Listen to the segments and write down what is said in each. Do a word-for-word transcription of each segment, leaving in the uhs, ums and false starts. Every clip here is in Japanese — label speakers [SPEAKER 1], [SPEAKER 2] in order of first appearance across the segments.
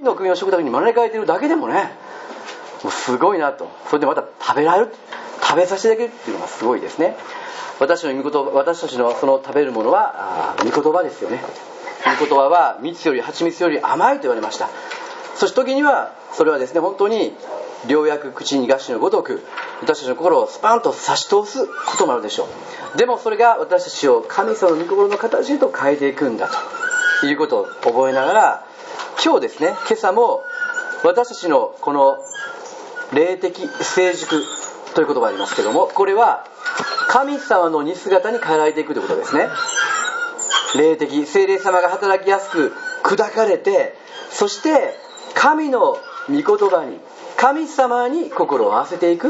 [SPEAKER 1] の国の食卓に招かれているだけでもね、もうすごいなと。それでまた食べられる、食べさせていただけるっていうのがすごいですね。私の御言葉、私たちのその食べるものは御言葉ですよね。御言葉は蜜より蜂蜜より甘いと言われました。そして時にはそれはですね、本当に良薬口に餓死のごとく私たちの心をスパンと差し通すこともあるでしょう。でもそれが私たちを神様の御心の形へと変えていくんだということを覚えながら、今日ですね、今朝も私たちのこの霊的成熟という言葉がありますけども、これは神様の似姿に変えられていくということですね。霊的、聖霊様が働きやすく砕かれて、そして神の御言葉に、神様に心を合わせていく。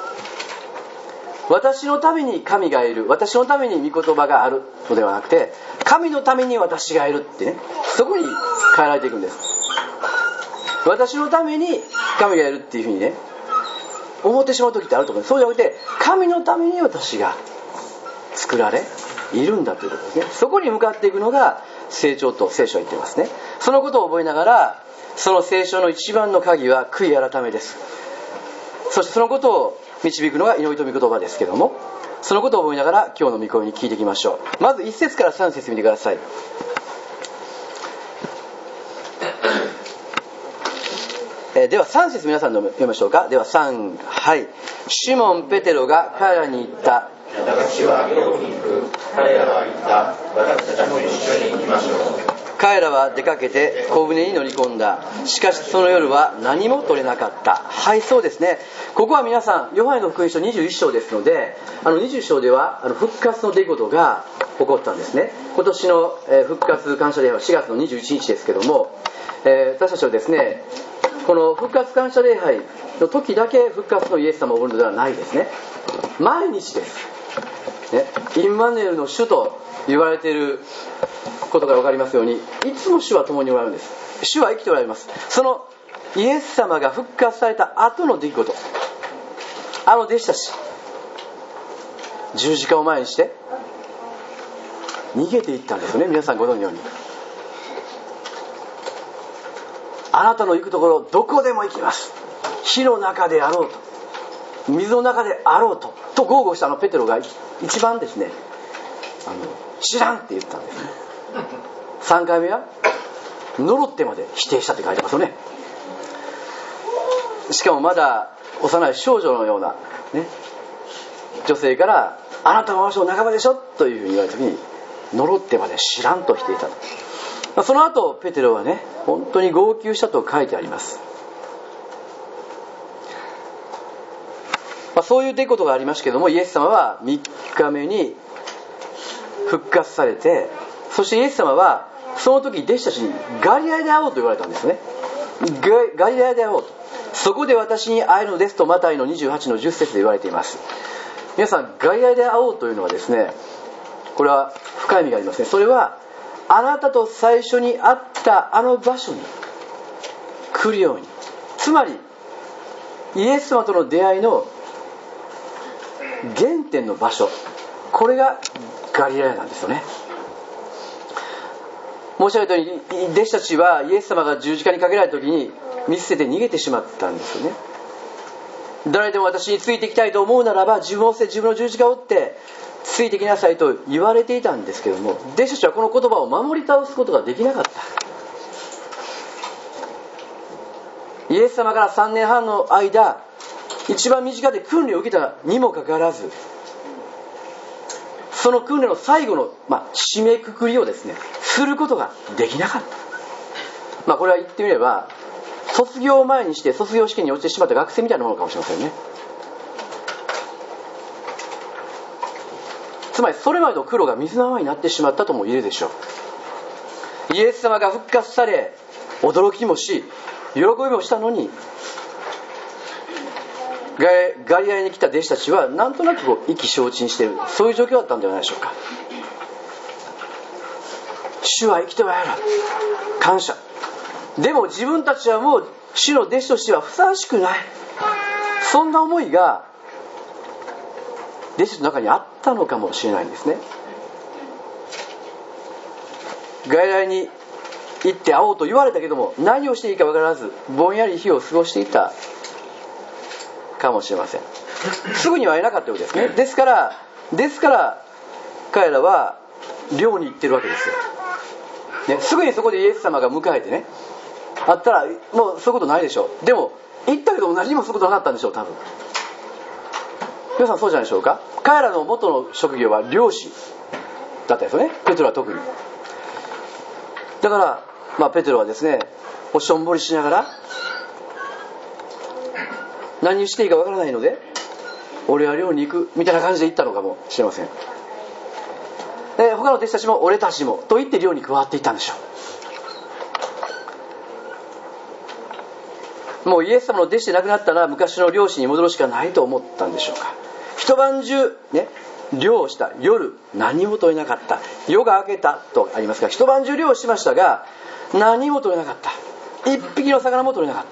[SPEAKER 1] 私のために神がいる、私のために御言葉があるのではなくて、神のために私がいるってね、そこに変えられていくんです。私のために神がいるっていうふうにね、思ってしまう時ってあると思う。そうじゃなくて、神のために私が作られいるんだということですね。そこに向かっていくのが成長と聖書は言っていますね。そのことを覚えながら、その聖書の一番の鍵は悔い改めです。そしてそのことを導くのが祈りと御言葉ですけども、そのことを覚えながら今日の御声に聞いていきましょう。まずいち節からさん節見てください。えー、ではさん節皆さんで読みましょうか。ではさん、はい。シモン・ペテロが彼らに言った。
[SPEAKER 2] 私は漁に行く。彼らは言った。私たちも一緒に行きましょう。
[SPEAKER 1] 彼らは出かけて小舟に乗り込んだ。しかしその夜は何も取れなかった。はい、そうですね。ここは皆さんヨハネの福音書にじゅういっ章ですので、あのにじゅう章ではあの復活の出来事が起こったんですね。今年の、えー、復活感謝礼拝はしがつのにじゅういちにちですけども、えー、私たちはですね、この復活感謝礼拝の時だけ復活のイエス様をおるのではないですね。毎日です、ね、インマヌエルの主と言われていることが分かりますように、いつも主は共におられるんです。主は生きておられます。そのイエス様が復活された後の出来事、あの弟子たち十字架を前にして逃げていったんですよね。皆さんご存じのように、あなたの行くところどこでも行きます、火の中であろうと水の中であろうとと豪語したあのペテロが一番ですね、あの知らんって言ったんですね。さんかいめは呪ってまで否定したって書いてますよね。しかもまだ幼い少女のような、ね、女性からあなたは私の仲間でしょというふうに言われた時に呪ってまで知らんと否定したと。その後ペテロはね、本当に号泣したと書いてあります。まあ、そういう出来事がありましたけども、イエス様はみっかめに復活されて、そしてイエス様はその時弟子たちにガリラヤで会おうと言われたんですね。ガリラヤで会おうと、そこで私に会えるのですとマタイのにじゅうはちのじゅっ節で言われています。皆さん、ガリラヤで会おうというのはですね、これは深い意味がありますね。それはあなたと最初に会ったあの場所に来るように、つまりイエス様との出会いの原点の場所、これがガリラヤなんですよね。申し上げたように、弟子たちはイエス様が十字架にかけられた時に見捨てて逃げてしまったんですよね。誰でも私についていきたいと思うならば自分を捨て自分の十字架を追ってついてきなさいと言われていたんですけども、弟子たちはこの言葉を守り倒すことができなかった。イエス様からさんねんはんの間、一番身近で訓練を受けたにもかかわらず、その訓練の最後の、まあ、締めくくりをですねすることができなかった。まあ、これは言ってみれば卒業を前にして卒業試験に落ちてしまった学生みたいなものかもしれませんね。つまりそれまでの苦労が水の泡になってしまったとも言えるでしょう。イエス様が復活され驚きもし喜びもしたのに、ガリラヤに来た弟子たちはなんとなくこう意気消沈している、そういう状況だったんではないでしょうか。主は生きておられる、感謝。でも自分たちはもう主の弟子としてはふさわしくない、そんな思いが弟子の中にあったのかもしれないんですね。ガリラヤに行って会おうと言われたけども、何をしていいか分からずぼんやり日を過ごしていたかもしれません。すぐには会えなかったようですね。ですからですから彼らは寮に行ってるわけですよ、ね、すぐにそこでイエス様が迎えてね、会ったらもうそういうことないでしょう。でも行ったけど何もすることなかったんでしょう、多分。皆さんそうじゃないでしょうか。彼らの元の職業は漁師だったんですよね、ペテロは特に。だから、まあ、ペテロはですね、おしょんぼりしながら何していいかわからないので、俺は漁に行くみたいな感じで行ったのかもしれません。で他の弟子たちも俺たちもと言って漁に加わっていったんでしょう。もうイエス様の弟子でなくなったら昔の漁師に戻るしかないと思ったんでしょうか。一晩中ね、漁をした。夜何も取れなかった。夜が明けたとありますが、一晩中漁をしましたが何も取れなかった。一匹の魚も取れなかった。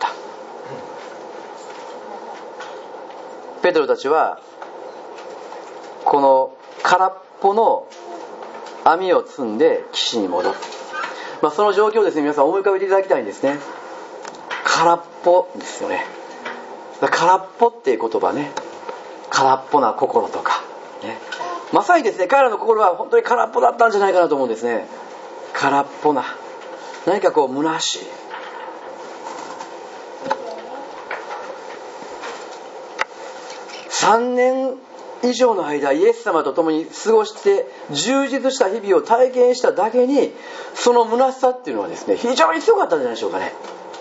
[SPEAKER 1] ペテロたちはこの空っぽの網を積んで岸に戻る、まあ、その状況をですね、皆さん思い浮かべていただきたいんですね。空っぽですよね。空っぽっていう言葉ね、空っぽな心とか、ね、まさにですね、彼らの心は本当に空っぽだったんじゃないかなと思うんですね。空っぽな、何かこう虚しい。さんねん以上の間イエス様と共に過ごして充実した日々を体験しただけに、その虚しさっていうのはですね、非常に強かったんじゃないでしょうかね。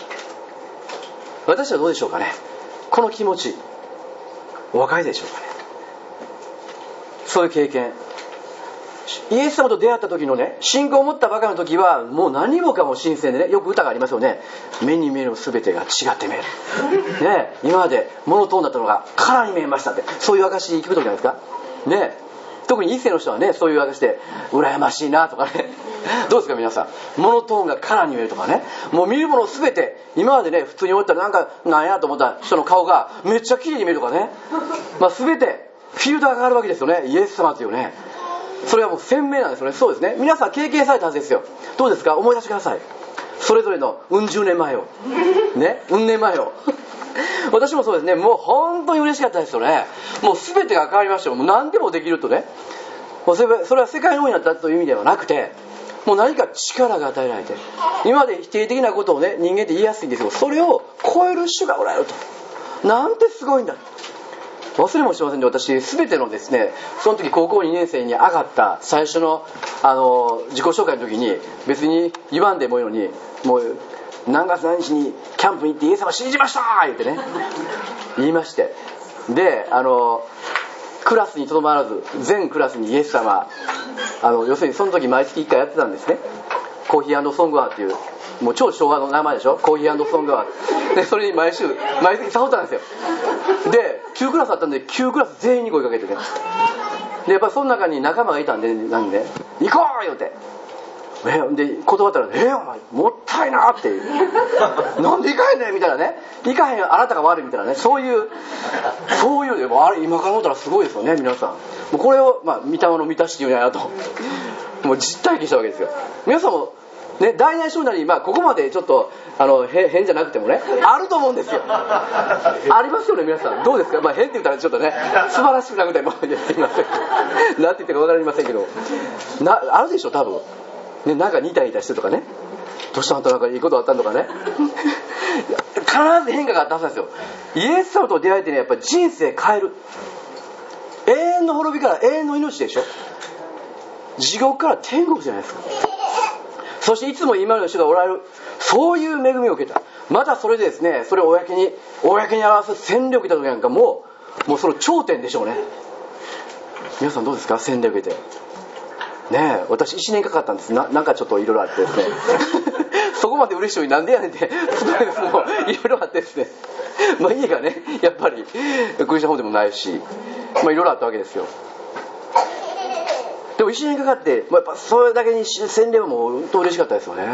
[SPEAKER 1] 私はどうでしょうかね。この気持ちお分かりでしょうかね。そういう経験、イエス様と出会った時のね、信仰を持ったばかりの時はもう何もかも新鮮でね、よく歌がありますよね。目に見える全てが違って見える、ね、今までモノトーンだったのがカラーに見えましたって、そういう証聞く時じゃないですか、ね、特に一世の人はね、そういう証で羨ましいなとかねどうですか皆さん、モノトーンがカラーに見えるとかね、もう見るもの全て、今までね普通に思ったらなんかなんやと思った人の顔がめっちゃ綺麗に見えるとかね、まあ、全てフィルターがあるわけですよね、イエス様というね。それはもう鮮明なんですよね。そうですね、皆さん経験されたはずですよ。どうですか、思い出してください。それぞれのうん十年前をね、うん年前を私もそうですね、もう本当に嬉しかったですよね。もう全てが変わりましたよ。もう何でもできるとね、もうそれ、それは世界の王になったという意味ではなくて、もう何か力が与えられて、今まで否定的なことをね人間って言いやすいんですけど、それを超える主がおられると、なんてすごいんだ。忘れもしませんで、私全てのですね、その時高校にねん生に上がった最初のあの自己紹介の時に、別に言わんでもいいのに、もう何月何日にキャンプに行ってイエス様信じました言ってね言いまして、であのクラスにとどまらず全クラスにイエス様、あの要するにその時毎月いっかいやってたんですね。コーヒー&ソングアワーっていうもう超昭和の名前でしょ、コーヒー&ソングアワーで、それに毎週毎月誘ったんですよ。できゅうクラスあったんできゅうクラス全員に声かけてね、でやっぱりその中に仲間がいたんで、なんで行こうよってえで断ったら「えー、お前もったいな」ってなんで行かへんねんみたいなね、行かへんあなたが悪いみたいなね、そういうそういうあれ今から思ったらすごいですよね皆さん。もうこれを、まあ、御霊の満たしっていうんやなともう実体験したわけですよ。皆さんもね、大内小なり、まあ、ここまでちょっとあの変じゃなくてもねあると思うんですよ。ありますよね皆さん、どうですか。まあ、変って言ったらちょっとね素晴らしくなくても言っていませんなんて言ってか分かりませんけど、なあるでしょ多分ね、なんかニタニタしてとかね、どうしたのとなんかいいことあったんとかね必ず変化があったはずなんですよ。イエス様と出会えてね、やっぱり人生変える。永遠の滅びから永遠の命でしょ、地獄から天国じゃないですか。そしていつも今の人がおられる、そういう恵みを受けた。またそれでですね、それを公に公に表す戦力だとなんかもうもうその頂点でしょうね。皆さんどうですか、洗礼受けてねえ、私いちねんかかったんです。 な, なんかちょっといろいろあってですねそこまで嬉しいのになんでやねんっていろいろあってですね、まあ家がねやっぱりクリスチャンホームでもないし、まあいろいろあったわけですよ。でもいちねんかかって、まあ、やっぱそれだけに洗礼はもう本当嬉しかったですよね。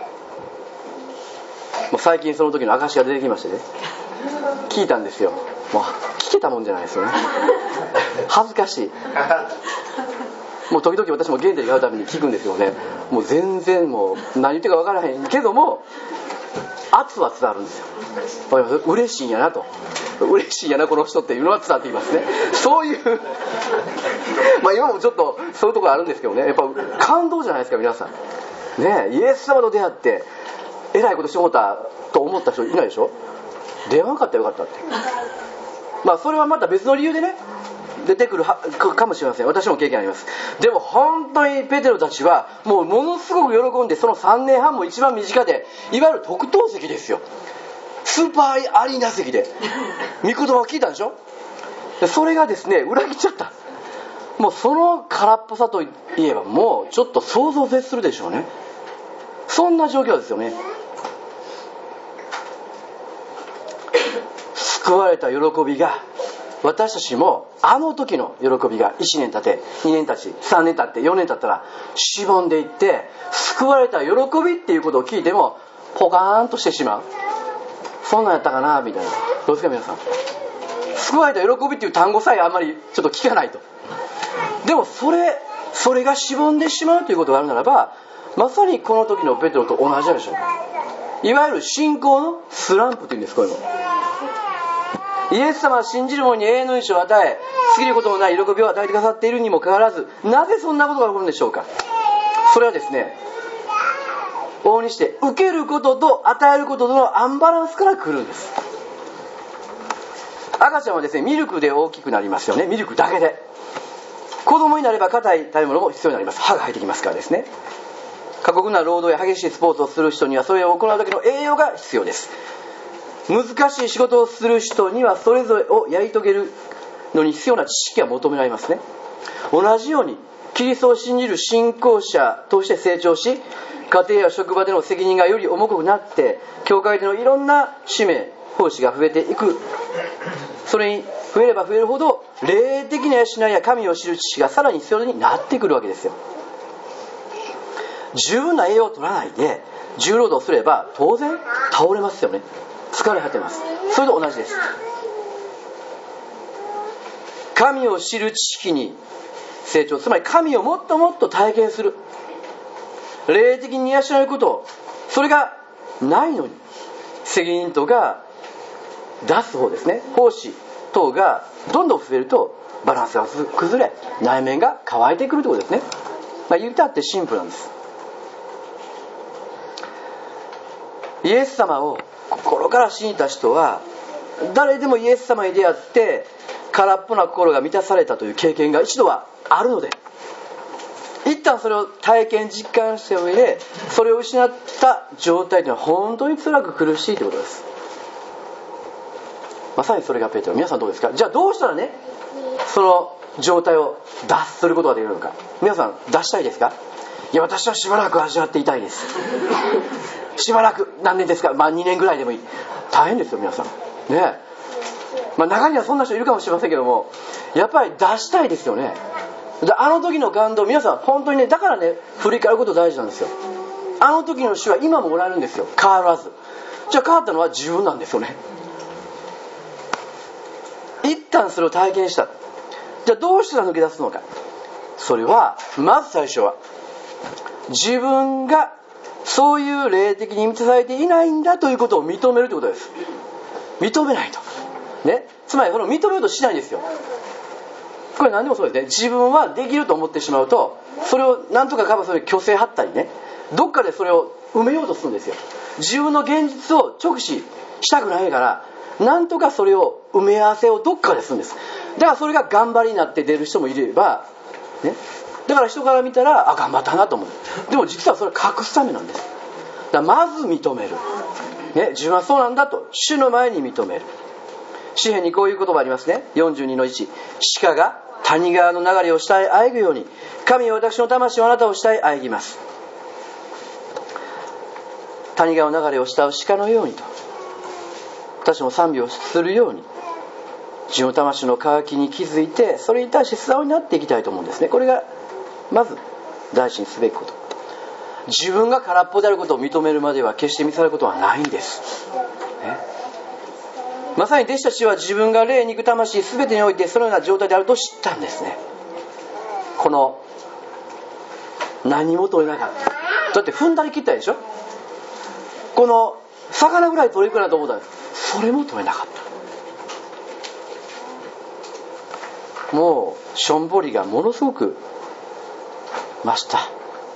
[SPEAKER 1] もう最近その時の証が出てきましてね、聞いたんですよ。もう聞けたもんじゃないですよね恥ずかしい。 もう時々私も原点に会うために聞くんですよね。もう全然もう何言ってるか分からへんけども圧は伝わるんですよ。嬉しいんやなと、嬉しいんやなこの人っていうのは伝わっていますね。そういうまあ今もちょっとそういうところあるんですけどね、やっぱ感動じゃないですか皆さんね。イエス様と出会ってえらいことして思ったと思った人いないでしょ。出会わなかったらよかったって。まあそれはまた別の理由でね出てくるかもしれません。私も経験あります。でも本当にペテロたちはもうものすごく喜んで、そのさんねんはんも一番身近で、いわゆる特等席ですよ。スーパーアリーナ席で御言葉を聞いたんでしょ。でそれがですね裏切っちゃった。もうその空っぽさといえばもうちょっと想像を絶するでしょうね。そんな状況ですよね。救われた喜びが、私たちもあの時の喜びがいちねん経ってにねん経ちさんねん経ってよねん経ったらしぼんでいって、救われた喜びっていうことを聞いてもポカーンとしてしまう。そんなんやったかなみたいな。どうですか皆さん。救われた喜びっていう単語さえあんまりちょっと聞かないと。でもそれそれがしぼんでしまうということがあるならば、まさにこの時のペテロと同じでしょうか。いわゆる信仰のスランプというんです。こういうのイエス様は信じる者に永遠の命を与え、過ぎることのない喜びを与えてくださっているにもかかわらず、なぜそんなことが起こるんでしょうか。それはですね、往々にして受けることと与えることとのアンバランスから来るんです。赤ちゃんはですねミルクで大きくなりますよね。ミルクだけで。子供になれば硬い食べ物も必要になります。歯が生えてきますからですね。過酷な労働や激しいスポーツをする人にはそれを行うだけの栄養が必要です。難しい仕事をする人にはそれぞれをやり遂げるのに必要な知識が求められますね。同じようにキリストを信じる信仰者として成長し、家庭や職場での責任がより重くなって、教会でのいろんな使命奉仕が増えていく。それに増えれば増えるほど霊的な養いや神を知る知識がさらに必要になってくるわけですよ。十分な栄養を取らないで重労働すれば当然倒れますよね。疲れ果てます。それと同じです。神を知る知識に成長、つまり神をもっともっと体験する、霊的に養えること、それがないのに責任とか出す方ですね、奉仕等がどんどん増えるとバランスが崩れ、内面が乾いてくるということですね。まあ、言うたってシンプルなんです。イエス様を心から信じた人は誰でもイエス様に出会って空っぽな心が満たされたという経験が一度はあるので、一旦それを体験実感した上でそれを失った状態というのは本当に辛く苦しいということです。まさにそれがペテロ。皆さんどうですか。じゃあどうしたらねその状態を脱することができるのか。皆さん脱したいですか。いや私はしばらく味わっていたいです。しばらく何年ですか。まあにねんぐらいでもいい。大変ですよ皆さんね。まあ中にはそんな人いるかもしれませんけども、やっぱり出したいですよね。であの時の感動、皆さん本当にね、だからね振り返ること大事なんですよ。あの時の主は今もおられるんですよ。変わらず。じゃあ変わったのは自分なんですよね。一旦それを体験した。じゃあどうしたら抜け出すのか。それはまず最初は自分がそういう霊的に満たされていないんだということを認めるということです。認めないとね、つまりその認めようとしないんですよ。これ何でもそうですね。自分はできると思ってしまうと、それを何とかカバーする虚勢張ったりね、どっかでそれを埋めようとするんですよ。自分の現実を直視したくないから、何とかそれを埋め合わせをどっかでするんです。だからそれが頑張りになって出る人もいればね、だから人から見たらあ頑張ったなと思う。でも実はそれは隠すためなんです。だからまず認める、ね、自分はそうなんだと主の前に認める。詩篇にこういう言葉ありますね。よんじゅうにのいち、鹿が谷川の流れを下へ仰ぐように、神は私の魂をあなたを下へ仰ぎます。谷川の流れを慕う鹿のようにと、私も賛美をするように自分の魂の渇きに気づいて、それに対して素直になっていきたいと思うんですね。これがまず大事にすべきこと。自分が空っぽであることを認めるまでは決して見せることはないんです、ね、まさに弟子たちは自分が霊肉魂全てにおいてそのような状態であると知ったんですね。この何も取れなかった。だって踏んだり切ったでしょ。この魚ぐらい取れるかなと思ったんです。それも取れなかった。もうしょんぼりがものすごく増した。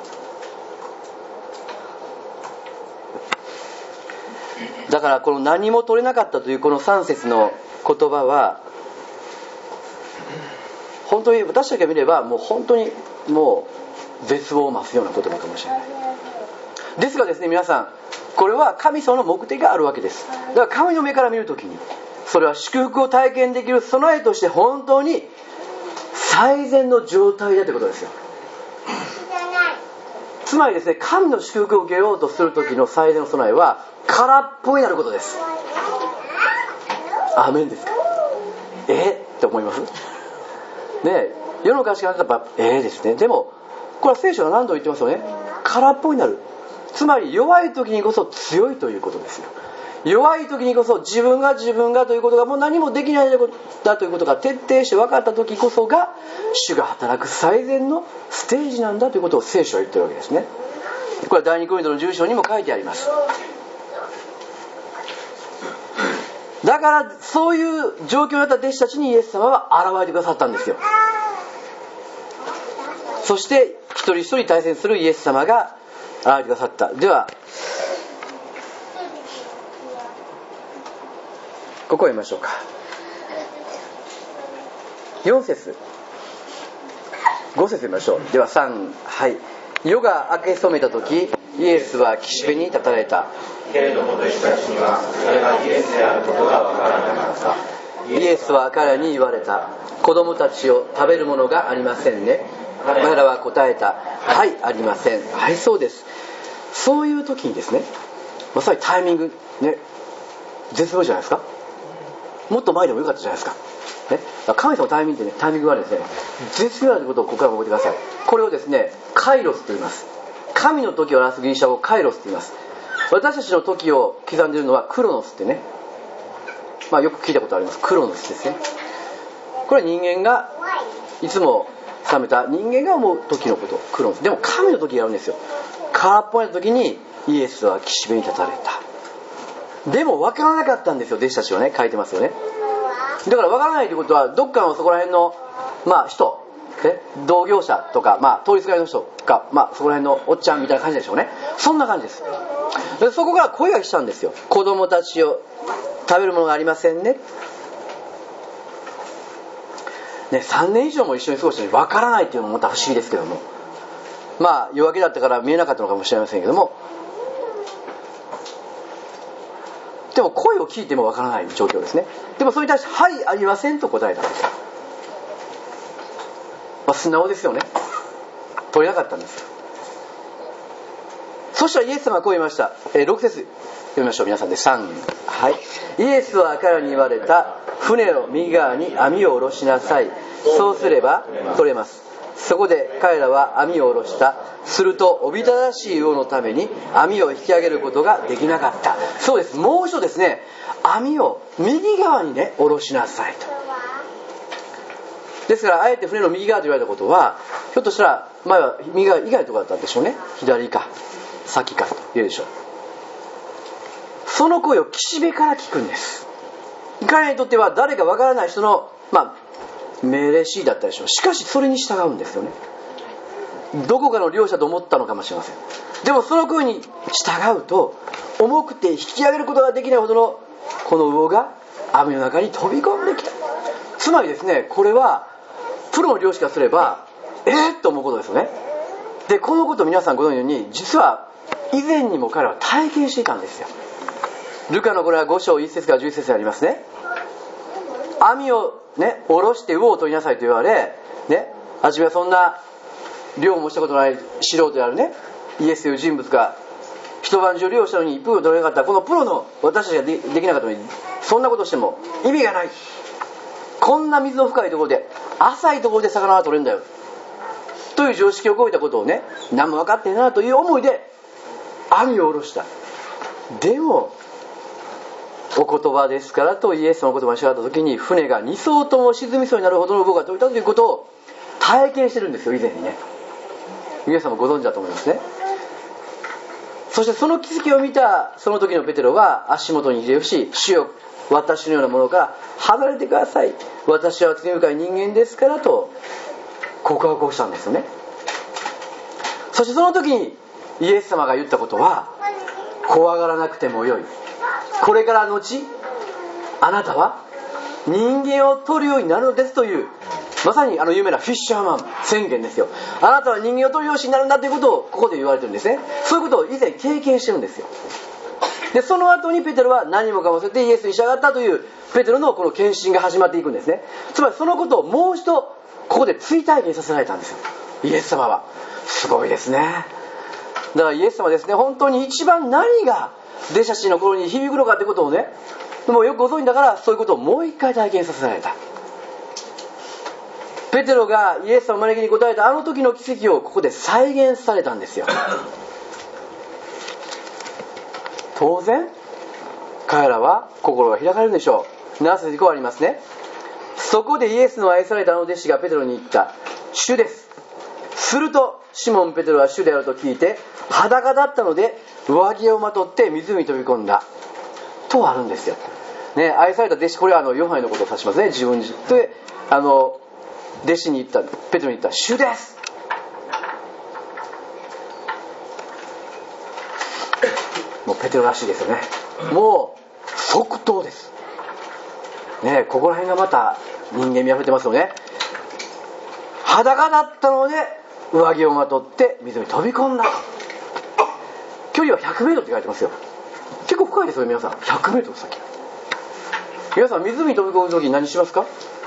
[SPEAKER 1] だからこの何も取れなかったというこのさん節の言葉は本当に私たちが見ればもう本当にもう絶望を増すような言葉かもしれない。ですがですね、皆さん、これは神様の目的があるわけです。だから神の目から見るときにそれは祝福を体験できる備えとして本当に最善の状態だということですよ。つまりですね、神の祝福を受けようとするときの最善の備えは空っぽになることです。アーメンですか。えって思いますね。世の価値観だとやっぱええですね。でもこれは聖書が何度言ってますよね。空っぽになる。つまり弱い時にこそ強いということですよ。弱い時にこそ自分が自分がということがもう何もできないだということが徹底して分かった時こそが主が働く最善のステージなんだということを聖書は言ってるわけですね。これは第二コリントのじゅう章にも書いてあります。だからそういう状況になった弟子たちにイエス様は現れてくださったんですよ。そして一人一人対戦するイエス様が現れてくださった。ではここを読みましょうか。よん節ご節読みましょう。ではさん、はい。夜が明け染めた時イエスは岸辺に立たれた。
[SPEAKER 2] けれども弟子たちにはそれがイエスであることが分からなかった。
[SPEAKER 1] イエスは彼らに言われた。子供たちを食べるものがありませんね。彼らは答えた。はい、ありません。はい、そうです。そういう時にですね、まさにタイミングね、絶妙じゃないですか。もっと前でもよかったじゃないですか。ね、神様のタイミングってね、タイミングがあるんですね。絶妙なことをここから覚えてください。これをですね、カイロスと言います。神の時を表すギリシャ語をカイロスと言います。私たちの時を刻んでいるのはクロノスってね、まあよく聞いたことあります。クロノスですね。これは人間がいつも定めた人間が思う時のこと、クロノス。でも神の時があるんですよ。空っぽな時にイエスは岸辺に立たれた。でも分からなかったんですよ、弟子たちはね、書いてますよね。だから分からないということはどっかのそこら辺のまあ人、ね、同業者とか、まあ、通りすがりの人とか、まあ、そこら辺のおっちゃんみたいな感じでしょうね。そんな感じです。でそこから声がしたんですよ。子供たちを食べるものがありませんね。ね、さんねん以上も一緒に過ごして分からないっていうのもまた不思議ですけども、まあ夜明けだったから見えなかったのかもしれませんけども、でも声を聞いても分からない状況ですね。でもそれに対してはいありませんと答えたんですよ。まあ、素直ですよね。取れなかったんですよ。そしたらイエス様はこう言いました。えー、ろく節読みましょう。皆さんでさん、はい。イエスは彼らに言われた。船の右側に網を下ろしなさい。そうすれば取れます。そこで彼らは網を下ろした。するとおびただしい魚のために網を引き上げることができなかった。そうです。もう一度ですね、網を右側にね下ろしなさいと。ですからあえて船の右側と言われたことは、ひょっとしたら前は右側以外のところだったんでしょうね。左か先かと言うでしょう。その声を岸辺から聞くんです。彼らにとっては誰かわからない人のまあ命令シーだったでしょう。しかしそれに従うんですよね。どこかの漁師だと思ったのかもしれません。でもその声に従うと重くて引き上げることができないほどのこの魚が網の中に飛び込んできた。つまりですね、これはプロの漁師からすればえーっと思うことですよね。でこのことを皆さんご存知のように、実は以前にも彼らは体験していたんですよ。ルカのこれはご章いち節からじゅういち節にありますね。網をね下ろして魚を取りなさいと言われね、初めはそんな漁もしたことない素人であるねイエスという人物が一晩中漁したのに一分を取れなかった。このプロの私たちが で, できなかったのにそんなことしても意味がない。こんな水の深いところで浅いところで魚が取れるんだよという常識を超えたことをね、何も分かってんなという思いで網を下ろした。でもお言葉ですからとイエスの言葉に従った時に船がに艘とも沈みそうになるほどの魚が取れたということを体験してるんですよ、以前にね。 皆さんもご存知だと思いますね。そしてその奇跡を見たその時のペテロは足元にひれ伏し、主よ、私のようなものから離れてください、私は罪深い人間ですからと告白をしたんですよね。そしてその時にイエス様が言ったことは、怖がらなくてもよい、これから後あなたは人間を取るようになるのですという、まさにあの有名なフィッシャーマン宣言ですよ。あなたは人間を取るようになるんだということをここで言われてるんですね。そういうことを以前経験してるんですよ。でその後にペテロは何もかも忘れてイエスに従ったというペテロのこの献身が始まっていくんですね。つまりそのことをもう一度ここで追体験させられたんですよ、イエス様は。すごいですね。だからイエス様ですね、本当に一番何が弟子たちの頃に響くのかということをね、もうよくご存知だから、そういうことをもう一回体験させられた。ペテロがイエス様の招きに応えたあの時の奇跡をここで再現されたんですよ。当然彼らは心が開かれるでしょう。なぜこうありますね。そこでイエスの愛されたあの弟子がペテロに言った、主です。するとシモンペテロは主であると聞いて裸だったので上着をまとって湖に飛び込んだとあるんですよ、ね、愛された弟子、これはあのヨハネのことを指しますね。自分自身であの弟子に言った、ペテロに言った、主です。もうペテロらしいですよね。もう即答です、ね、ここら辺がまた人間味あふれてますよね。裸だったので上着をまとって水に飛び込んだ。距離はひゃくメートルって書いてますよ。結構深いですよ皆さん。ひゃくメートル先。皆さん湖に飛び込む時に何しますか？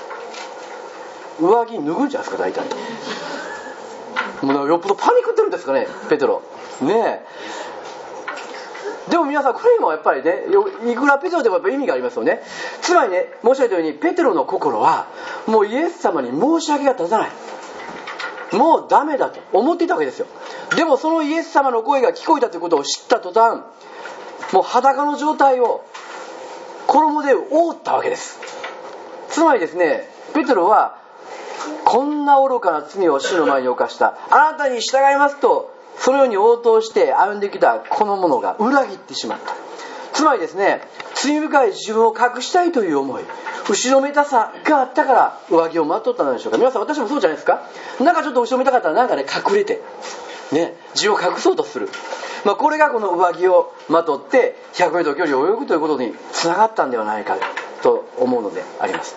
[SPEAKER 1] 上着脱ぐんじゃないですか大体。もうよっぽどパニックってるんですかねペテロねえ。でも皆さんこれにもやっぱりね、いくらペテロでもやっぱ意味がありますよね。つまりね、申し上げたようにペテロの心はもうイエス様に申し訳が立たない、もうダメだと思っていたわけですよ。でもそのイエス様の声が聞こえたということを知った途端、もう裸の状態を衣で覆ったわけです。つまりですね、ペテロはこんな愚かな罪を主の前に犯した、あなたに従いますとそのように応答して歩んできたこの者が裏切ってしまった。つまりですね、罪深い自分を隠したいという思い、後ろめたさがあったから上着をまとったのでしょうか。皆さん私もそうじゃないですか。なんかちょっと後ろめたかったらなんかね隠れてね、自分を隠そうとする、まあ、これがこの上着をまとってひゃくメートル距離を泳ぐということにつながったんではないかと思うのであります。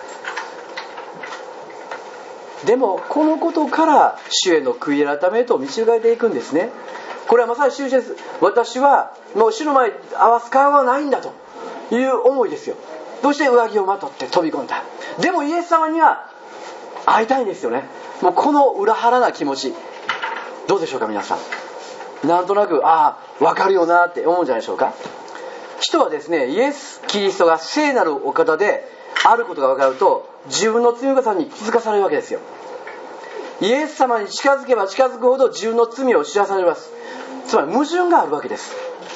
[SPEAKER 1] でもこのことから主への悔い改めへと導かれていくんですね。これはまさに主です。私はもう主の前に合わす顔はないんだという思いですよ。どうして上着をまとって飛び込んだ。でもイエス様には会いたいんですよね。もうこの裏腹な気持ちどうでしょうか皆さん。なんとなくああ分かるよなって思うんじゃないでしょうか。人はですね、イエス・キリストが聖なるお方であることが分かると自分の罪深さに気づかされるわけですよ。イエス様に近づけば近づくほど自分の罪を知らされます。つまり矛盾があるわけです。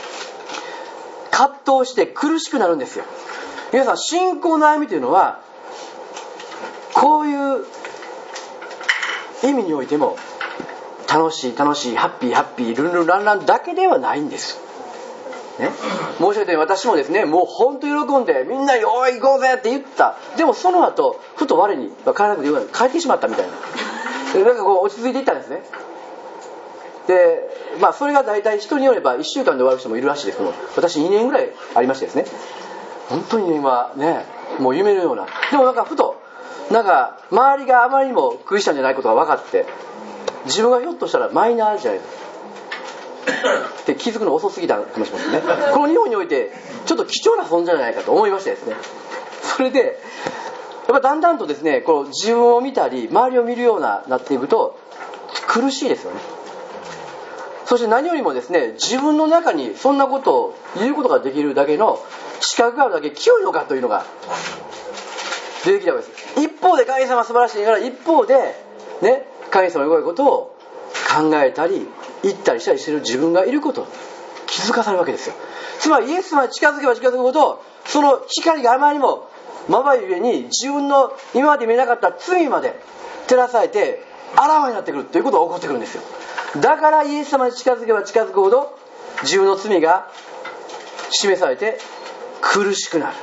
[SPEAKER 1] 葛藤して苦しくなるんですよ。皆さん、信仰の歩みというのはこういう意味においても楽しい楽しいハッピーハッピールンルンランランだけではないんです、ね、申し訳ない。私もですね、もう本当喜んでみんなにおい行こうぜって言った。でもその後ふと我に帰らなくてよい帰ってしまったみたいななんかこう落ち着いていったんですね。でまあそれが大体人によればいっしゅうかんで終わる人もいるらしいですけど、私にねんぐらいありましてですね、本当ににねんはねもう夢のような。でもなんかふとなんか周りがあまりにもクリスチャンじゃないことが分かって、自分がひょっとしたらマイナーじゃないかって気づくの遅すぎたかもしれませんね。この日本においてちょっと貴重な存在じゃないかと思いましてですね、それでやっぱだんだんとですね、こう自分を見たり周りを見るようななっていくと苦しいですよね。そして何よりもですね、自分の中にそんなことを言うことができるだけの資格があるだけ清いのかというのが出てきたわけです。一方で神様は素晴らしいから、一方でね、神様の良いことを考えたり言ったりしたりしている自分がいることを気づかされるわけですよ。つまりイエス様に近づけば近づくほどその光があまりにもまばゆえに自分の今まで見えなかった罪まで照らされてあらわになってくるということが起こってくるんですよ。 だからイエス様に近づけば近づくほど自分の罪が示されて苦しくなる。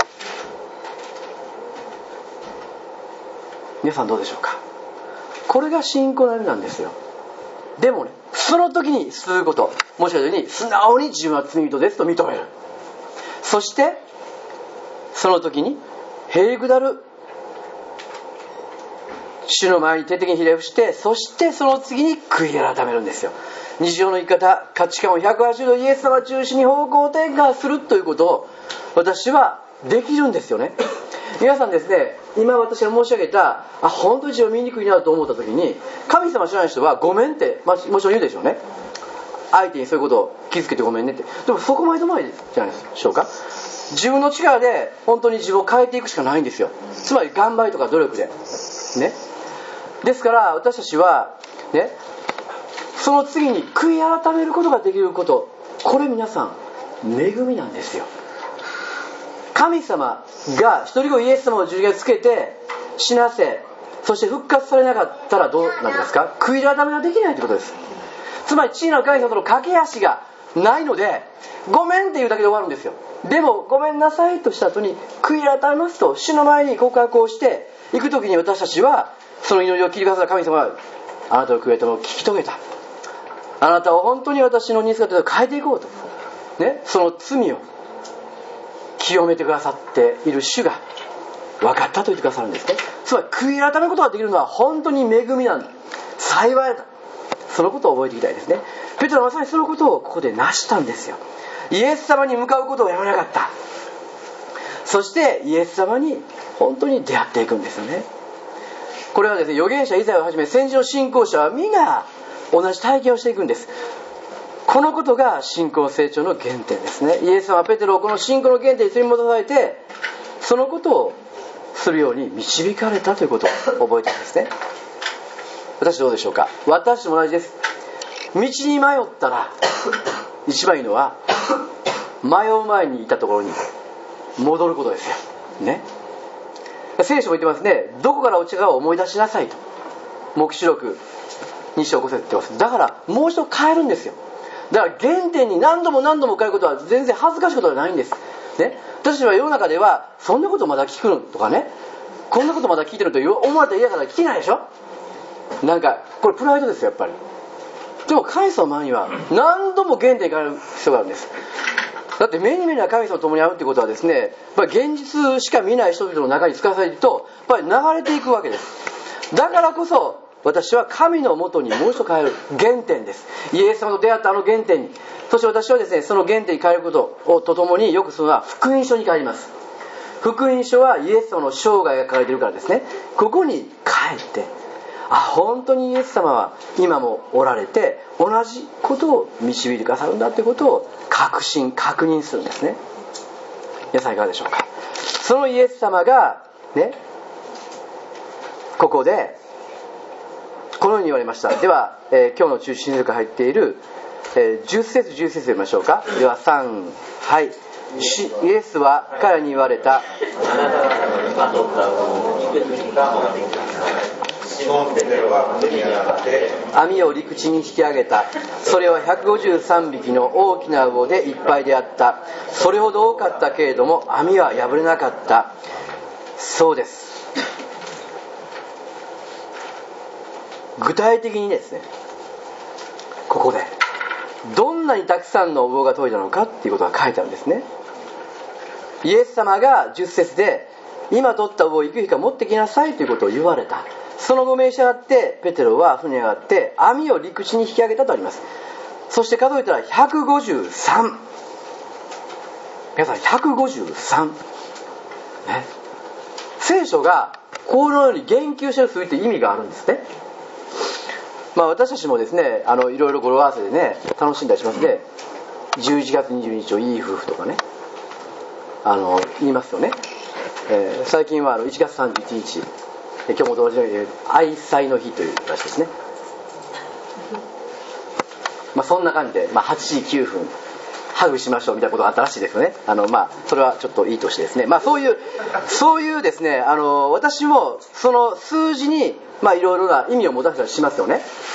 [SPEAKER 1] 皆さんどうでしょうか。これが信仰の歩みなんですよ。でもね、その時にすること、もしかしたらに素直に自分は罪人ですと認める。そしてその時にへりくだる主の前に徹底的にひれ伏して、そしてその次に悔い改めるんですよ。日常の生き方、価値観をひゃくはちじゅうどイエス様中心に方向転換するということを私はできるんですよね。皆さんですね、今私が申し上げた、あ、本当に自分見にくいなと思った時に、神様知らない人はごめんって、まあ、もちろん言うでしょうね。相手にそういうことを気づけてごめんねって。でもそこまでとないじゃないでしょうか。自分の力で本当に自分を変えていくしかないんですよ。つまり頑張りとか努力でね。ですから私たちはね、その次に悔い改めることができること、これ皆さん恵みなんですよ。神様が一人子イエス様を十字架につけて死なせ、そして復活されなかったらどうなりますか。悔い改めができないということです。つまり地位の神様との架け橋がないので、ごめんっていうだけで終わるんですよ。でもごめんなさいとした後に悔い改めますと主の前に告白をしていくときに、私たちはその祈りを切りかさた神様があなたの悔い改めを聞き遂げた、あなたを本当に私の似姿を変えていこうと、ね、その罪を清めてくださっている主が分かったと言ってくださるんですね。つまり悔い改めることができるのは本当に恵みなんだ、幸いだ。そのことを覚えていきたいですね。ペテロはまさにそのことをここで成したんですよ。イエス様に向かうことをやめなかった。そしてイエス様に本当に出会っていくんですよね。これはですね、預言者イザヤをはじめ先人の信仰者は皆同じ体験をしていくんです。このことが信仰成長の原点ですね。イエス様はペテロをこの信仰の原点に取り戻されて、そのことをするように導かれたということを覚えているんですね。私どうでしょうか。私も同じです。道に迷ったら一番いいのは迷う前にいたところに戻ることですよね。聖書も言ってますね。どこから落ちたかを思い出しなさいと、黙示録に章ご節って言ってます。だからもう一度変えるんですよ。だから原点に何度も何度も変えることは全然恥ずかしいことではないんです、ね、私たちは世の中ではそんなことまだ聞くのとかね、こんなことまだ聞いてると思われたら嫌だから聞けないでしょ。なんかこれプライドですよやっぱり。でも神様の前には何度も原点に変える必要があるんです。だって目に見えない神様と共に会うってことはですね、やっぱり現実しか見ない人々の中に使わされるとやっぱり流れていくわけです。だからこそ私は神のもとにもう一度変える原点です。イエス様と出会ったあの原点に、そして私はですね、その原点に変えることをとともによくするのは福音書に変えります。福音書はイエス様の生涯が書かれているからですね、ここに帰って、あ、本当にイエス様は今もおられて同じことを導いてくださるんだということを確信確認するんですね。皆さんいかがでしょうか。そのイエス様がね、ここでこのように言われました。では、えー、今日の中心に入っている、えー、じゅっ節じゅっ節読みましょうか。ではさん、はい。イエスは彼らに言われた。あなた方の今取ったものを陸地にか持ってきなさい。シモン・ペテロは海に上がって網を陸地に引き上げた。それはひゃくごじゅうさんびきの大きな魚でいっぱいであった。それほど多かったけれども網は破れなかった。そうです。具体的にですね、ここでどんなにたくさんの魚が取れたのかっていうことが書いてあるんですね。イエス様がじゅっ節で今取った魚をいく日か持ってきなさいということを言われた。その後召し上がってペテロは船に上がって網を陸地に引き上げたとあります。そして数えたらひゃくごじゅうさん。皆さんひゃくごじゅうさん、ね、聖書がこのように言及している数字って意味があるんですね。まあ、私たちもですね、あのいろいろ語呂合わせでね楽しんだりしますね。じゅういちがつにじゅうににちをいい夫婦とかね、あの言いますよね。えー、最近はあのいちがつさんじゅういちにち、今日も同時に愛妻の日というらしいですね。まあそんな感じで、まあ、はちじきゅうふんハグしましょうみたいなことがあったらしいですよね。あのまあそれはちょっといいとしてですね、まあそういうそういうですね、あの私もその数字にまあいろいろな意味を持たせたりしますよね。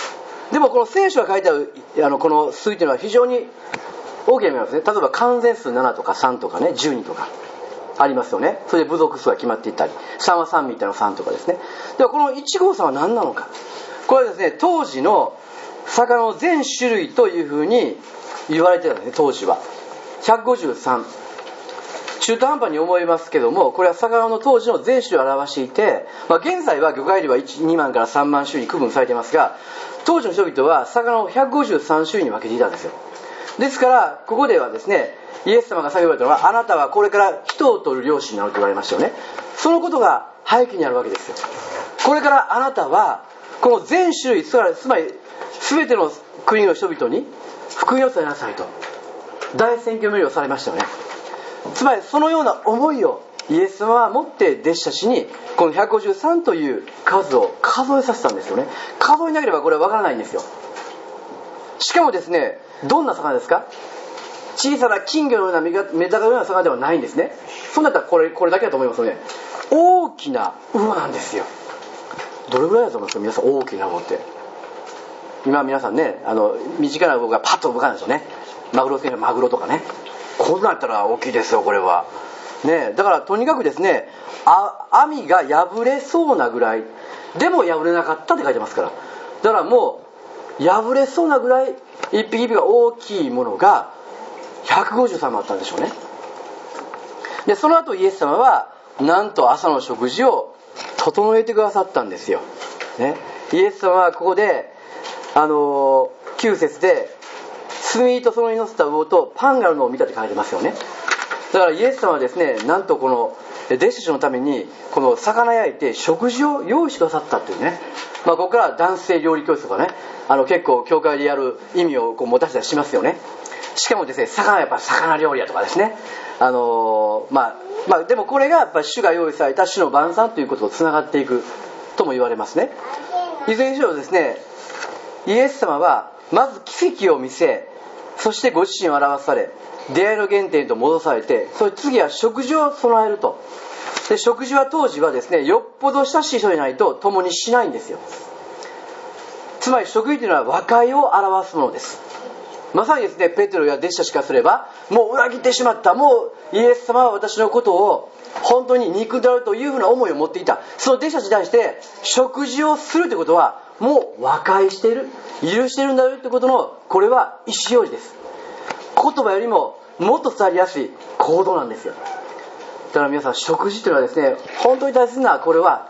[SPEAKER 1] でもこの聖書が書いてあるあのこの数というのは非常に大きな意味なんですね。例えば完全数ななとかさんとかね、じゅうにとかありますよね。それで部族数が決まっていったり、さんはさんみたいなさんとかですね。ではこのいち号さんは何なのか。これはですね、当時の魚の全種類というふうに言われてたんですね。当時はひゃくごじゅうさん、中途半端に思いますけども、これは魚の当時の全種類を表していて、まあ、現在は魚介類はいち、にまんからさんまん種類区分されていますが、当時の人々は魚をひゃくごじゅうさん種類に分けていたんですよ。ですからここではですね、イエス様が叫ばれたのは、あなたはこれから人を取る漁師になると言われましたよね。そのことが背景にあるわけですよ。これからあなたはこの全種類、つまり全ての国の人々に福音を伝えなさいと大宣教命令をされましたよね。つまりそのような思いをイエス様は持って弟子たちにこのひゃくごじゅうさんという数を数えさせたんですよね。数えなければこれはわからないんですよ。しかもですね、どんな魚ですか？小さな金魚のようなメダカのような魚ではないんですね。そうなったらこれ、これだけだと思いますよね。大きな魚なんですよ。どれぐらいだと思いますか皆さん。大きな魚って今皆さんね、あの身近な魚がパッと浮かんでしょうね。マグロ船のマグロとかね、こんなんやったら大きいですよこれはね。だからとにかくですね、あ網が破れそうなぐらいでも破れなかったって書いてますから、だからもう破れそうなぐらい一匹一匹が大きいものがひゃくごじゅうさんもあったんでしょうね。でその後イエス様はなんと朝の食事を整えてくださったんですよ、ね、イエス様はここであのきゅう節で炭とそのに乗せた魚とパンがあるのを見たって書いてますよね。だからイエス様はですね、なんとこの弟子たちのためにこの魚焼いて食事を用意してくださったっていうね。まあここから男性料理教室とかね、あの結構教会でやる意味をこう持たせたりしますよね。しかもですね、魚はやっぱ魚料理やとかですね、あのー、まあまあでもこれがやっぱ主が用意された主の晩餐ということとつながっていくとも言われますね。いずれにしろですね、イエス様はまず奇跡を見せ、そしてご自身を表され、出会いの原点と戻されて、それ次は食事を備えると。で食事は当時はですね、よっぽど親しい人でないと共にしないんですよ。つまり食事というのは和解を表すものです。まさにですね、ペテロや弟子たちからすれば、もう裏切ってしまった、もうイエス様は私のことを本当に憎んであるというふうな思いを持っていた。その弟子たちに対して食事をするということは、もう和解している、許しているんだよということの、これは意思表示です。言葉よりももっと伝わりやすい行動なんですよ。だから皆さん、食事というのはですね、本当に大切な、これは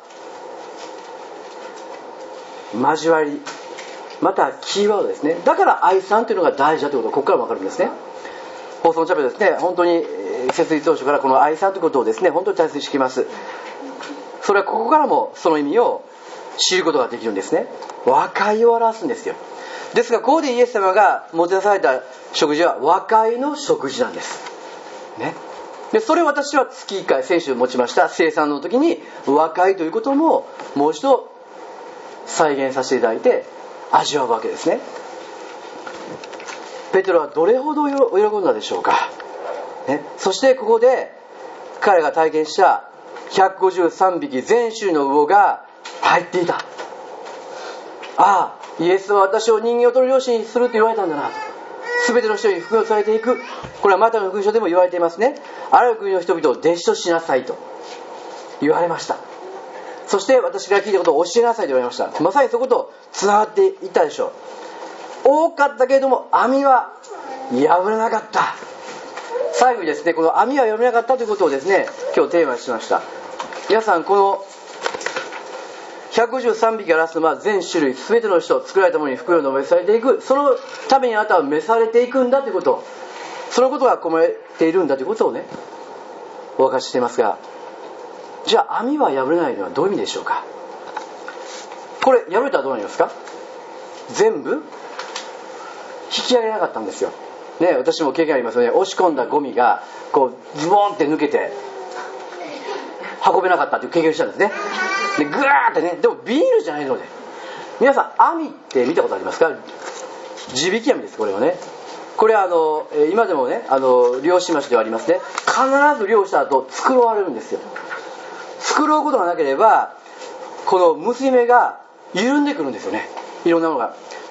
[SPEAKER 1] 交わり、またキーワードですね。だから愛さんというのが大事だということがここから分かるんですね。放送のチャペルですね、本当に設立当初からこの愛さんということをですね、本当に大切にしています。それはここからもその意味を知ることができるんですね。和解を表すんですよ。ですがここでイエス様がもてなされた食事は和解の食事なんですね。でそれを私は月いっかい先週持ちました聖餐の時に和解ということももう一度再現させていただいて味わうわけですね。ペテロはどれほど喜んだでしょうか、ね、そしてここで彼が体験したひゃくごじゅうさんびき全種類の魚が入っていた。ああ、イエスは私を人間を取る漁師にすると言われたんだなと。全ての人に福音を伝えていく。これはマタイの福音書でも言われていますね。あらゆる国の人々を弟子としなさいと言われました。そして私が聞いたことを教えなさいと言われました。まさにそことつながっていったでしょう。多かったけれども網は破れなかった。最後にですね、この網は破れなかったということをですね、今日テーマにしました。皆さん、このひゃくごじゅうさんびきが表すのは全種類全ての人、作られたものに福音を述べされていく、そのためにあなたは召されていくんだということ、そのことが込めているんだということをね、お分かちしていますが、じゃあ網は破れないのはどういう意味でしょうか。これ破れたらどうなりますか。全部引き上げなかったんですよ、ね、私も経験ありますよね。押し込んだゴミがこうズボーンって抜けて運べなかったという経験をしたんですね。でグワーってね、でもビールじゃないので、皆さん網って見たことありますか。地引き網です。これはね、これはあの今でもね、あの漁師町ではありますね。必ず漁した後繕われるんですよ。繕うことがなければこの結び目が緩んでくるんですよね。いろんなものが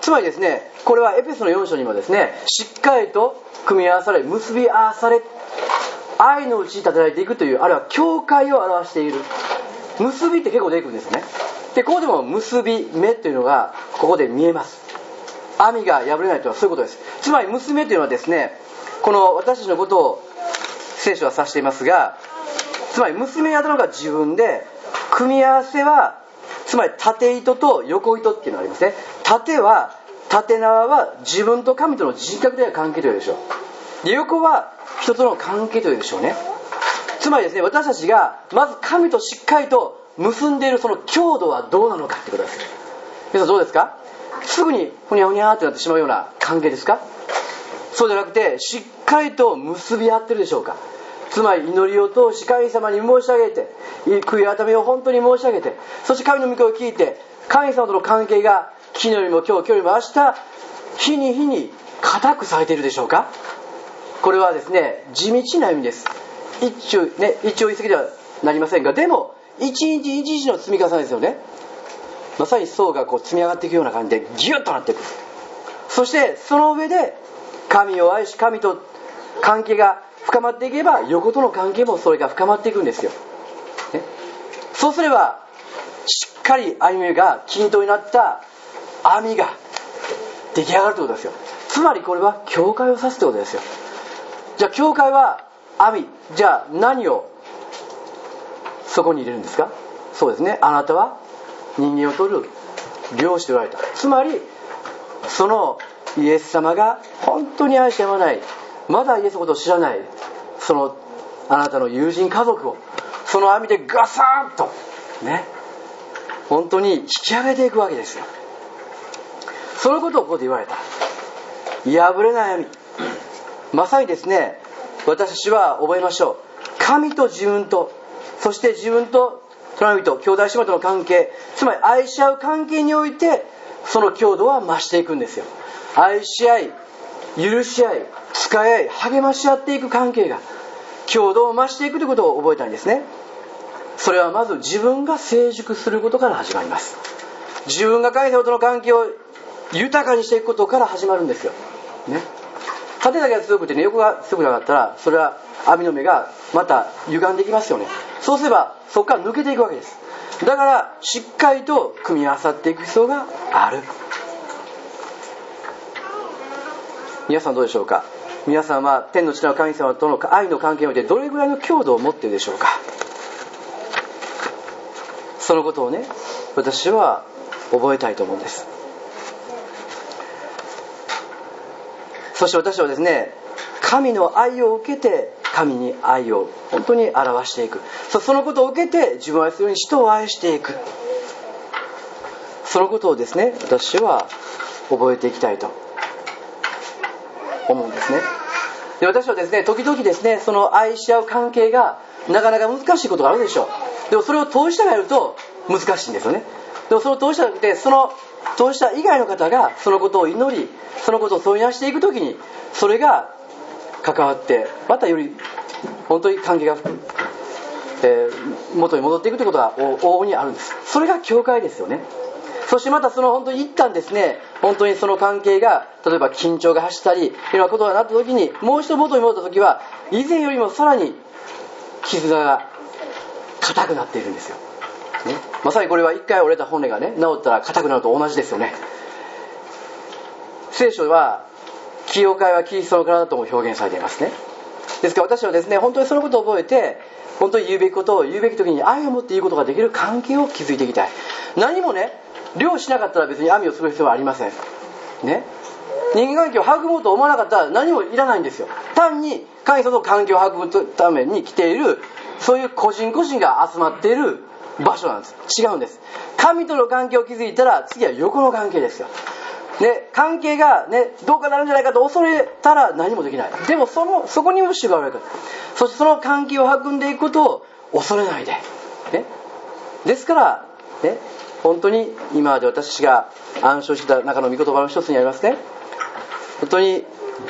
[SPEAKER 1] つまりですね、これはエペソのよん章にもですね、しっかりと組み合わされ結び合わされ愛のうちに立てられていくという、あるいは教会を表している。結びって結構出てくるんですよね。でここでも結び目というのがここで見えます。網が破れないというのはそういうことです。つまり結び目というのはですね、この私たちのことを聖書は指していますが、つまり結び目に当たるのが自分で、組み合わせはつまり縦糸と横糸っていうのがありますね。縦は縦縄は自分と神との人格的な関係というでしょう。で横は人との関係というでしょうね。つまりですね、私たちがまず神としっかりと結んでいるその強度はどうなのかってことです。皆さんどうですか？すぐにふにゃふにゃってなってしまうような関係ですか？そうじゃなくて、しっかりと結び合ってるでしょうか？つまり祈りを通し神様に申し上げて、悔い改めを本当に申し上げて、そして神の御声を聞いて、神様との関係が昨日よりも今日、今日よりも明日、日に日に固くされているでしょうか？これはですね、地道な意味です。一朝、ね、一朝一夕ではなりませんが、でも一日一日の積み重ねですよね。まさに層がこう積み上がっていくような感じでギュッとなっていく。そしてその上で神を愛し、神と関係が深まっていけば、横との関係もそれが深まっていくんですよ、ね、そうすればしっかり歩みが均等になった網が出来上がるということですよ。つまりこれは教会を指すということですよ。じゃあ教会は網、じゃあ何をそこに入れるんですか？そうですね、あなたは人間を取る漁師と言われた。つまりそのイエス様が本当に愛してやまない、まだイエスのことを知らないそのあなたの友人家族をその網でガサーッとね、本当に引き上げていくわけですよ。そのことをここで言われた。破れない網、まさにですね、私たちは覚えましょう。神と自分と、そして自分と隣人、兄弟姉妹との関係、つまり愛し合う関係においてその強度は増していくんですよ。愛し合い、許し合い、使い合い、励まし合っていく関係が強度を増していくということを覚えたいんですね。それはまず自分が成熟することから始まります。自分が神様との関係を豊かにしていくことから始まるんですよ、ね、縦だけが強くてね、横が強くなかったら、それは網の目がまた歪んでいきますよね。そうすればそこから抜けていくわけです。だからしっかりと組み合わさっていく必要がある。皆さんどうでしょうか？皆さんは天の父なる神様との愛の関係においてどれぐらいの強度を持っているでしょうか？そのことをね、私は覚えたいと思うんです。そして私はですね、神の愛を受けて神に愛を本当に表していく、そのことを受けて自分を愛するように人を愛していく、そのことをですね、私は覚えていきたいと思うんですね。で、私はですね、時々ですね、その愛し合う関係がなかなか難しいことがあるでしょう。でもそれを通してやると難しいんですよね。でもその通してなくて、その通した以外の方がそのことを祈り、そのことを添いなしていくときに、それが関わってまたより本当に関係が、えー、元に戻っていくということが往々にあるんです。それが教会ですよね。そしてまたその本当に一旦ですね、本当にその関係が例えば緊張が走ったりいろんなことがなった時に、もう一度元に戻った時は以前よりもさらに絆が硬くなっているんですよ、ね、まさにこれは一回折れた骨がね治ったら硬くなると同じですよね。聖書は教会はキリストの体とも表現されていますね。ですから私はですね、本当にそのことを覚えて、本当に言うべきことを言うべき時に愛を持って言うことができる関係を築いていきたい。何もね、漁しなかったら別に網をする必要はありませんね。人間関係を育もうと思わなかったら何もいらないんですよ。単に神様と関係を育むために来ている、そういう個人個人が集まっている場所なんです。違うんです。神との関係を築いたら次は横の関係ですよ。ね、関係が、ね、どうかなるんじゃないかと恐れたら何もできない。でも そ, のそこにも主がおられるから、そしてその関係を育んでいくことを恐れないで、ね、ですから、ね、本当に今まで私が暗唱してた中の御言葉の一つにありますね。本当に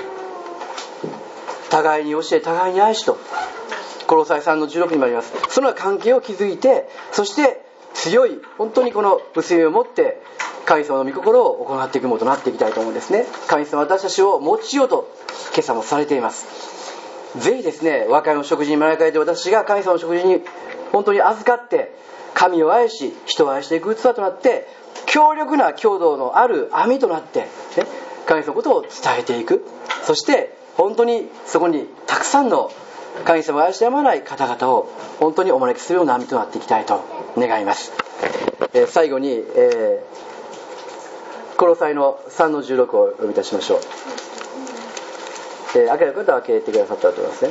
[SPEAKER 1] 互いに教え互いに愛しと、コロサイさんのじゅうろくにもあります。その関係を築いて、そして強い本当にこの結びを持って神様の御心を行っていくものとなっていきたいと思うんですね。神様は私たちを用いようと今朝もされています。ぜひですね、和解の食事に招かれて私が神様の食事に本当に預かって神を愛し人を愛していく器となって強力な強度のある網となって、ね、神様のことを伝えていく。そして本当にそこにたくさんの神様を愛してやまない方々を本当にお招きするような網となっていきたいと願います。えー、最後に、えー、コロサイのさんのじゅうろくをお読みいたしましょう。えー、開ける方は開けてくださったと思いますね。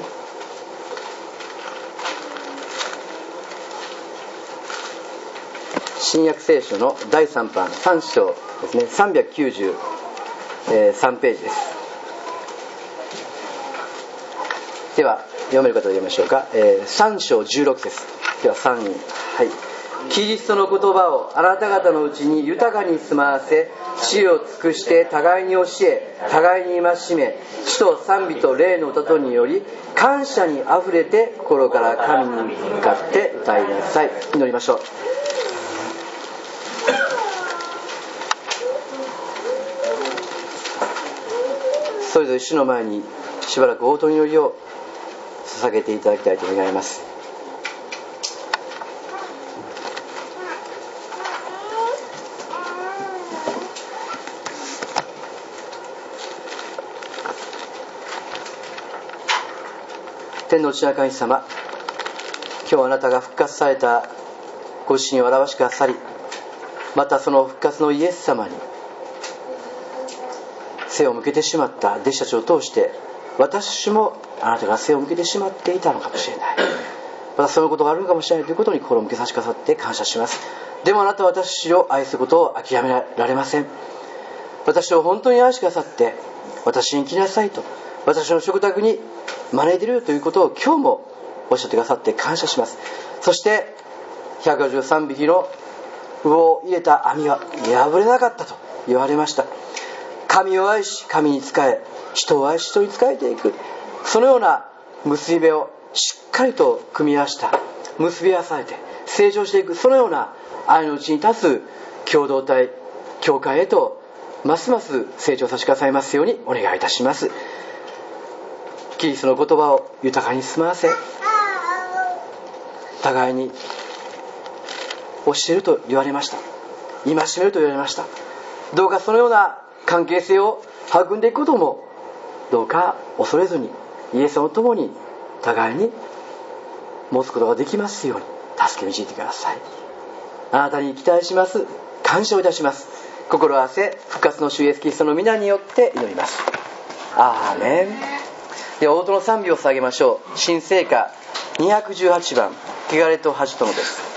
[SPEAKER 1] 新約聖書のだいさん版さん章ですね、さんびゃくきゅうじゅうさんページです。では読める方で読みましょうか。えー、さん章じゅうろく節。ではさん人、はい。キリストの言葉をあなた方のうちに豊かに住まわせ、知恵を尽くして互いに教え、互いに戒め、主と賛美と霊の歌とにより感謝にあふれて心から神に向かって歌いなさい。祈りましょう。それぞれ主の前にしばらく応答の祈りを捧げていただきたいと願います。天の父なる神様、今日あなたが復活されたご自身を表しくださり、またその復活のイエス様に背を向けてしまった弟子たちを通して私もあなたが背を向けてしまっていたのかもしれない、またそのことがあるのかもしれないということに心を向けさせてくださって感謝します。でもあなたは私を愛することを諦められません。私を本当に愛してくださって私に来なさいと私の食卓に招いているということを今日もおっしゃってくださって感謝します。そしてひゃくごじゅうさんびきの魚を入れた網は破れなかったと言われました。神を愛し神に仕え、人を愛し人に仕えていく、そのような結び目をしっかりと組み合わせた、結び合わされて成長していく、そのような愛のうちに立つ共同体教会へとますます成長させてくださいますようにお願いいたします。キリストの言葉を豊かに住まわせ、互いに教えると言われました。戒めると言われました。どうかそのような関係性を育んでいくこともどうか恐れずにイエス様と共に互いに持つことができますように助け導いてください。あなたに期待します。感謝をいたします。心合わせ復活の主イエスキリストの皆によって祈ります。アーメン。では応答の賛美を捧げましょう。新聖歌にひゃくじゅうはちばん、汚れと恥とのです。